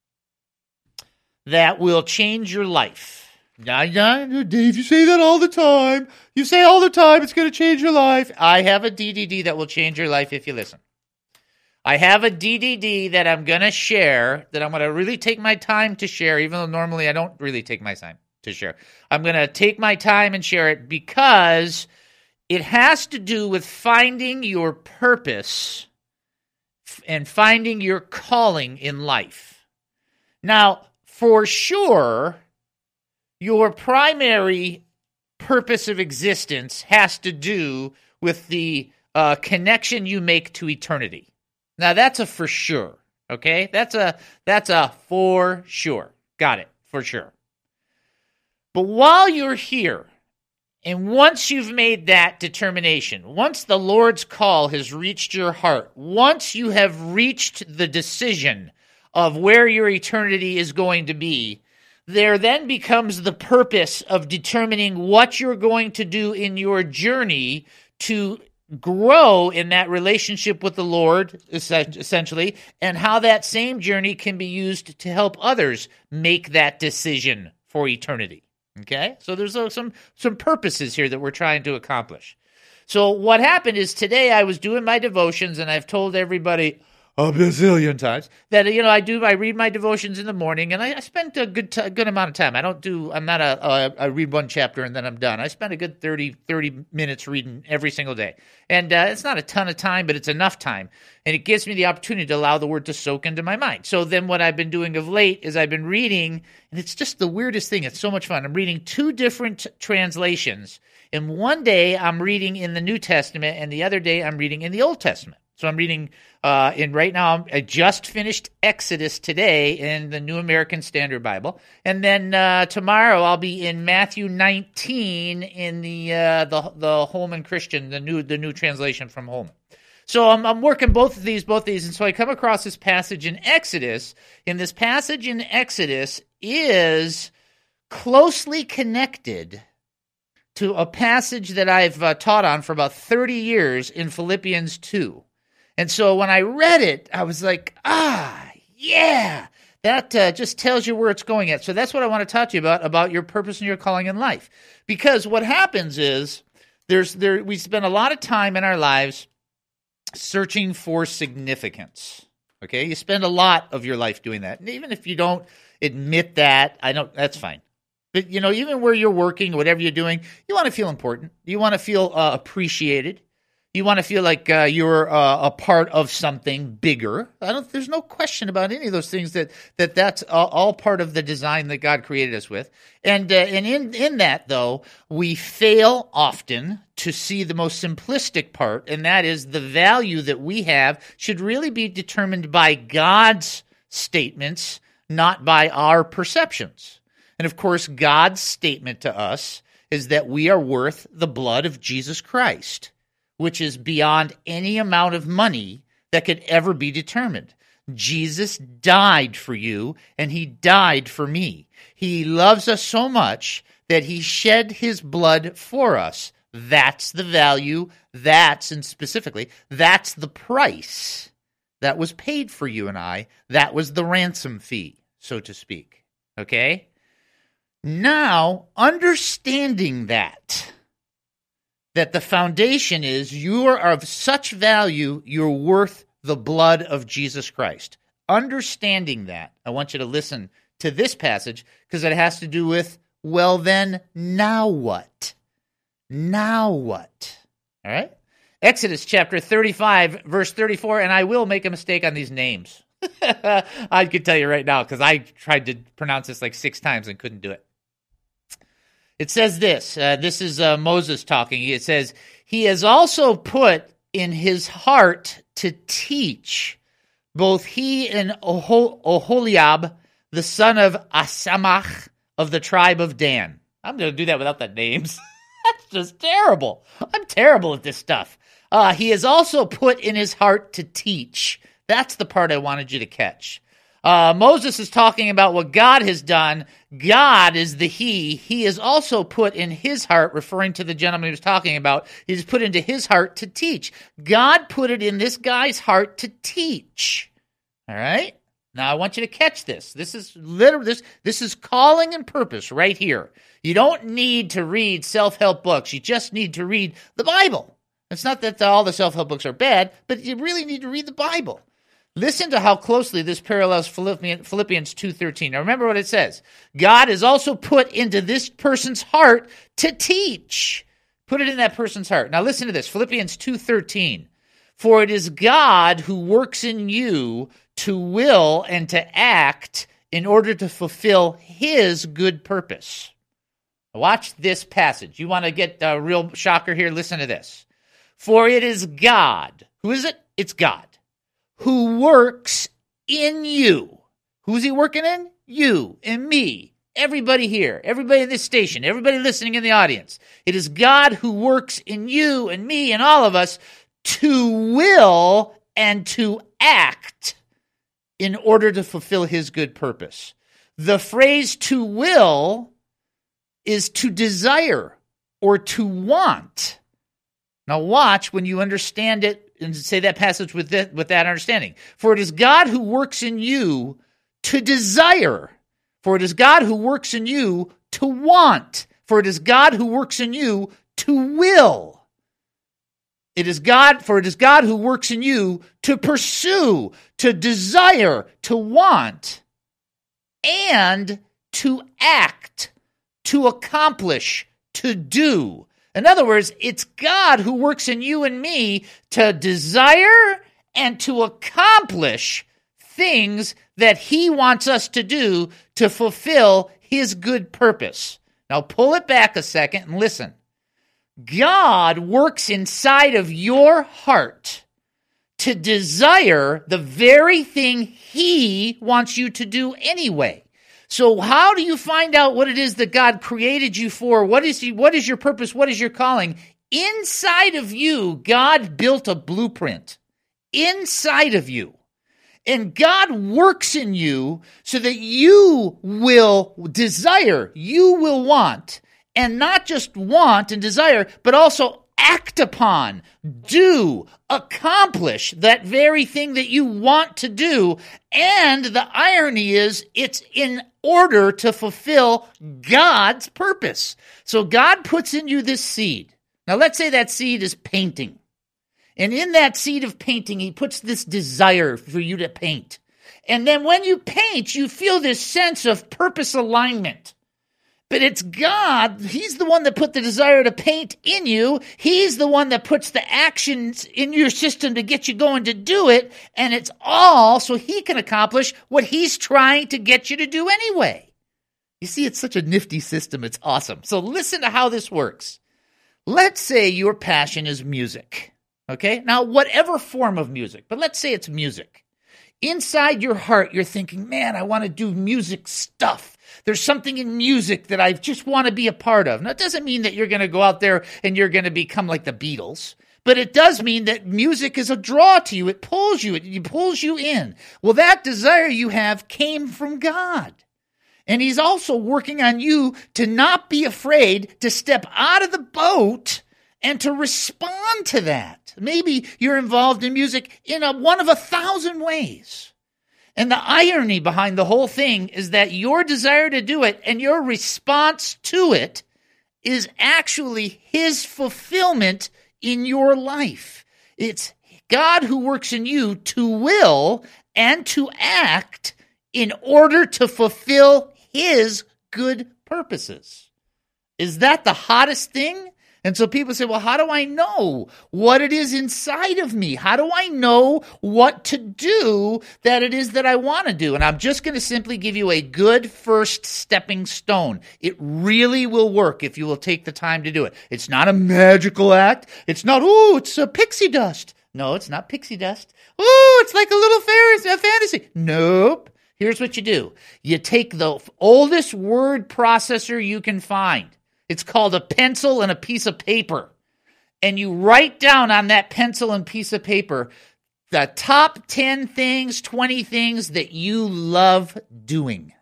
that will change your life. Dave, you say that all the time. You say all the time it's going to change your life. I have a DDD that will change your life if you listen. I have a DDD that I'm going to share, that I'm going to really take my time to share, even though normally I don't really take my time to share. I'm going to take my time and share it because it has to do with finding your purpose and finding your calling in life. Now, for sure, your primary purpose of existence has to do with the connection you make to eternity. Now, that's a for sure, okay? That's a for sure. Got it, for sure. But while you're here, and once you've made that determination, once the Lord's call has reached your heart, once you have reached the decision of where your eternity is going to be, there then becomes the purpose of determining what you're going to do in your journey to grow in that relationship with the Lord, essentially, and how that same journey can be used to help others make that decision for eternity. Okay, so there's some purposes here that we're trying to accomplish. So what happened is today I was doing my devotions, and I've told everybody a bazillion times that I read my devotions in the morning, and I spent a good amount of time. I read one chapter and then I'm done. I spend a good 30 minutes reading every single day, and it's not a ton of time, but it's enough time, and it gives me the opportunity to allow the word to soak into my mind. So then what I've been doing of late is I've been reading, and it's just the weirdest thing. It's so much fun. I'm reading two different translations, and one day I'm reading in the New Testament, and the other day I'm reading in the Old Testament. So I'm reading right now, I just finished Exodus today in the New American Standard Bible. And then tomorrow I'll be in Matthew 19 in the Holman Christian, the new translation from Holman. So I'm working both of these. And so I come across this passage in Exodus. And this passage in Exodus is closely connected to a passage that I've taught on for about 30 years in Philippians 2. And so when I read it, I was like, yeah, that just tells you where it's going at. So that's what I want to talk to you about your purpose and your calling in life. Because what happens is we spend a lot of time in our lives searching for significance. Okay? You spend a lot of your life doing that. And even if you don't admit that, that's fine. But, even where you're working, whatever you're doing, you want to feel important. You want to feel appreciated. You want to feel like you're a part of something bigger. There's no question about any of those things that's all part of the design that God created us with. And in that, though, we fail often to see the most simplistic part, and that is the value that we have should really be determined by God's statements, not by our perceptions. And of course, God's statement to us is that we are worth the blood of Jesus Christ, which is beyond any amount of money that could ever be determined. Jesus died for you, and he died for me. He loves us so much that he shed his blood for us. That's the value, and specifically, that's the price that was paid for you and I. That was the ransom fee, so to speak. Okay? Now, understanding that the foundation is you are of such value, you're worth the blood of Jesus Christ. Understanding that, I want you to listen to this passage because it has to do with, well then, now what? Now what? All right? Exodus chapter 35, verse 34, and I will make a mistake on these names. I can tell you right now because I tried to pronounce this like 6 times and couldn't do it. It says this. This is Moses talking. It says, he has also put in his heart to teach both he and Oholiab, the son of Asamach of the tribe of Dan. I'm going to do that without the names. That's just terrible. I'm terrible at this stuff. He has also put in his heart to teach. That's the part I wanted you to catch. Moses is talking about what God has done. God is the he. He has also put in his heart, referring to the gentleman he was talking about, he's put into his heart to teach. God put it in this guy's heart to teach. All right? Now I want you to catch this. This is literally this is calling and purpose right here. You don't need to read self-help books. You just need to read the Bible. It's not that all the self-help books are bad, but you really need to read the Bible. Listen to how closely this parallels Philippians 2:13. Now remember what it says. God has also put into this person's heart to teach. Put it in that person's heart. Now listen to this. Philippians 2:13. For it is God who works in you to will and to act in order to fulfill his good purpose. Watch this passage. You want to get a real shocker here? Listen to this. For it is God. Who is it? It's God. Who works in you. Who's he working in? You and me. Everybody here. Everybody in this station. Everybody listening in the audience. It is God who works in you and me and all of us to will and to act in order to fulfill his good purpose. The phrase to will is to desire or to want. Now watch when you understand it and say that passage with that understanding. For it is God who works in you to desire. For it is God who works in you to want. For it is God who works in you to will. For it is God who works in you to pursue, to desire, to want, and to act, to accomplish, to do. In other words, it's God who works in you and me to desire and to accomplish things that he wants us to do to fulfill his good purpose. Now pull it back a second and listen. God works inside of your heart to desire the very thing he wants you to do anyway. So how do you find out what it is that God created you for? What is your purpose? What is your calling? Inside of you, God built a blueprint. Inside of you. And God works in you so that you will desire, you will want, and not just want and desire, but also act upon, do, accomplish that very thing that you want to do. And the irony is, it's in order to fulfill God's purpose. So God puts in you this seed. Now, let's say that seed is painting. And in that seed of painting, he puts this desire for you to paint. And then when you paint, you feel this sense of purpose alignment. But it's God. He's the one that put the desire to paint in you. He's the one that puts the actions in your system to get you going to do it. And it's all so he can accomplish what he's trying to get you to do anyway. You see, it's such a nifty system. It's awesome. So listen to how this works. Let's say your passion is music. Okay? Now, whatever form of music, but let's say it's music. Inside your heart, you're thinking, man, I want to do music stuff. There's something in music that I just want to be a part of. Now, it doesn't mean that you're going to go out there and you're going to become like the Beatles, but it does mean that music is a draw to you. It pulls you in. Well, that desire you have came from God. And he's also working on you to not be afraid to step out of the boat and to respond to that. Maybe you're involved in music in one of 1,000 ways. And the irony behind the whole thing is that your desire to do it and your response to it is actually his fulfillment in your life. It's God who works in you to will and to act in order to fulfill his good purposes. Is that the hottest thing? And so people say, well, how do I know what it is inside of me? How do I know what to do that it is that I want to do? And I'm just going to simply give you a good first stepping stone. It really will work if you will take the time to do it. It's not a magical act. It's not, it's a pixie dust. No, it's not pixie dust. It's like a little fantasy. Nope. Here's what you do. You take the oldest word processor you can find. It's called a pencil and a piece of paper. And you write down on that pencil and piece of paper the top 10 things, 20 things that you love doing.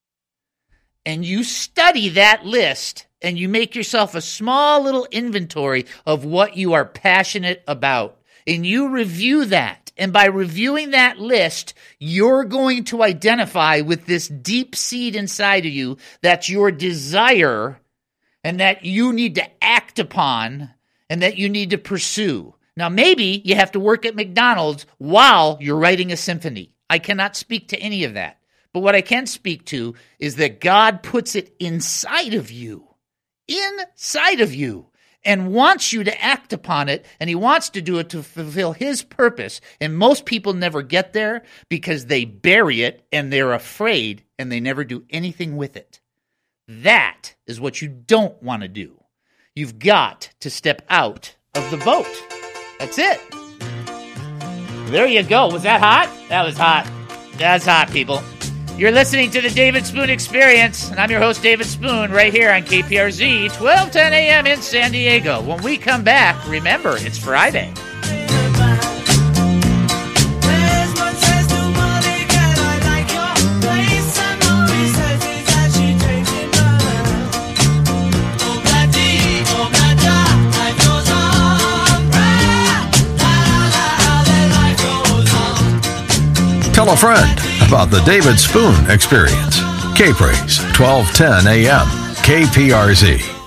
And you study that list and you make yourself a small little inventory of what you are passionate about. And you review that. And by reviewing that list, you're going to identify with this deep seed inside of you that's your desire and that you need to act upon and that you need to pursue. Now, maybe you have to work at McDonald's while you're writing a symphony. I cannot speak to any of that. But what I can speak to is that God puts it inside of you, and wants you to act upon it, and he wants to do it to fulfill his purpose. And most people never get there because they bury it and they're afraid and they never do anything with it. That is what you don't want to do. You've got to step out of the boat. That's it. There you go. Was that hot? That was hot. That's hot, people. You're listening to the David Spoon Experience, and I'm your host, David Spoon, right here on KPRZ, 1210 a.m. in San Diego. When we come back, remember, it's Friday. Tell a friend about the David Spoon Experience. K-Praise, 1210 a.m. KPRZ.